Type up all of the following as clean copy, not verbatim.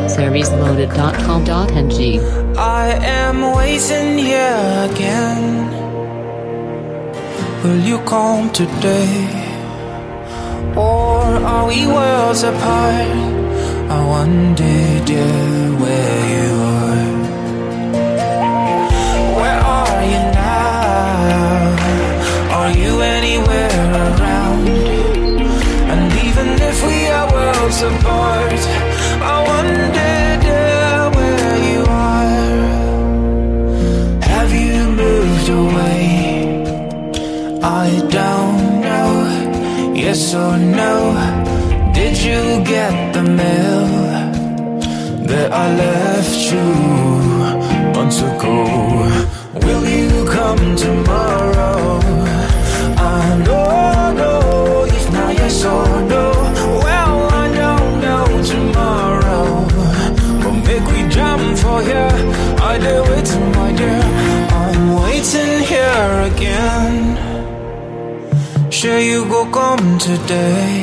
seriesloaded.com.ng. I am waiting here again. Will you come today? Or are we worlds apart? I wonder, dear, where you are. Where are you now? Are you anywhere around? And even if we are worlds apart, I wonder, dear, where you are. Have you moved away? I don't know. Yes or no? Did you get the mail that I left you months ago? Will you come tomorrow? I don't know if now yes or no. Well, I don't know tomorrow, but make we jam for here. I did waiting, my dear. I'm waiting here again. Sure you go come today?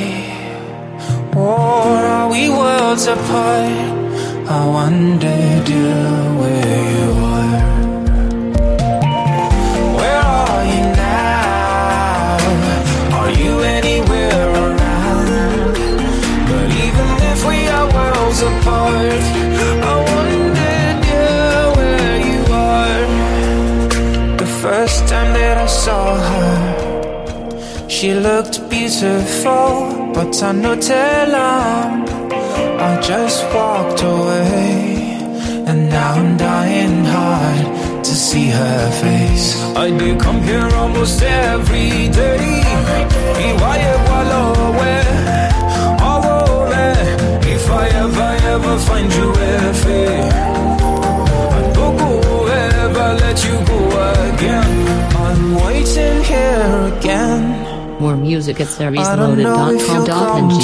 Or are we worlds apart? I wonder, dear, where you are. Where are you now? Are you anywhere around? But even if we are worlds apart, I wonder, dear, where you are. The first time that I saw her, she looked beautiful, but I no tell her. I just walked away, and now I'm dying hard to see her face. I do come here almost every day. If I ever find you I don't go ever let you go again. I'm waiting here again. More music at seriesloaded.com.ng.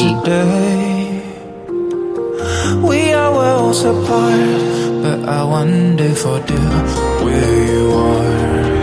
We are worlds apart, but I wonder for dear where you are.